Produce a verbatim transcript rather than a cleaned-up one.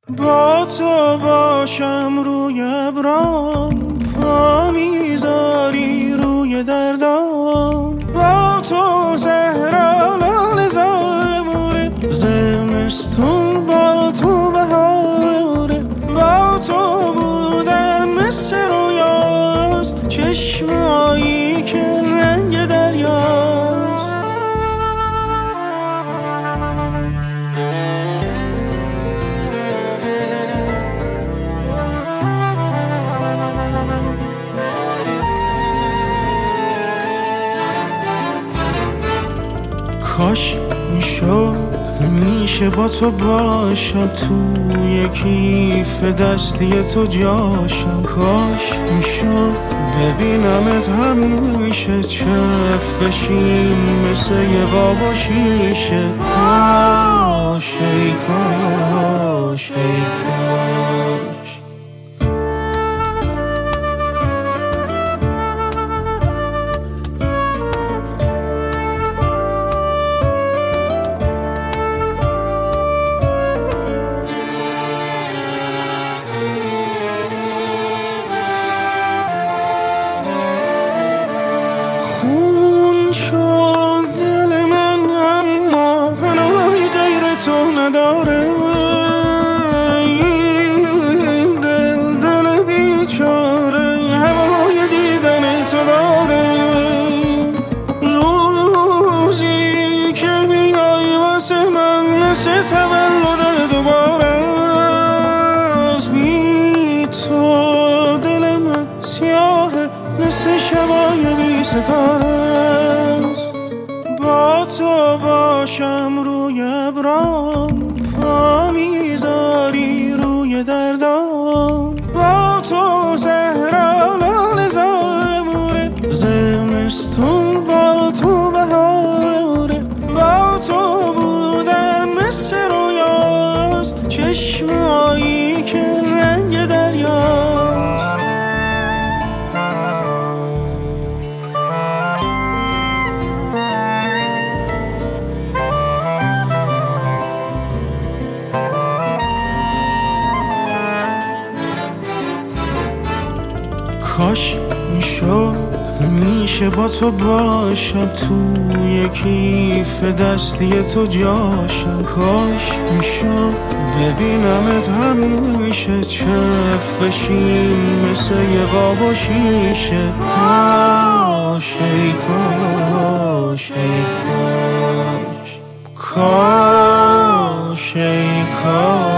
با تو باشم روی ابرام، پا میذاری روی دردام. با تو زهرا لال زبوره، زمستون با تو بهاره. با تو بودن مثل رویاست، چشمایی که رنگ دریاست. کاش میشد همیشه با تو باشم، توی کیف دستی تو جاشم. کاش میشد ببینمت همیشه، چف بشیم مثل یه قاب و شیشه. کاش ای کاش ای کاش. خون شد دل من اما پناهی غیر تو نداره. این دل دل بیچاره هوای دیدن تو داره. روزی که بیای واسه من مثل تولد دوباره است. بی تو دل من سیاهه مثل شبای بی ستاره است. با تو باشم روی ابرام، پا میذاری روی دردام. با تو زهرا لال زبوره، زمستون با تو بهاره. با تو بودن مثل رویاست، چشمایی که رنگ دریاست. کاش میشد همیشه با تو باشم، توی کیف دستی تو جاشم. کاش میشد ببینمت همیشه، چف بشیم مثل یه قاب و شیشه. کاش ای کاش ای کاش. کاش ای کاش.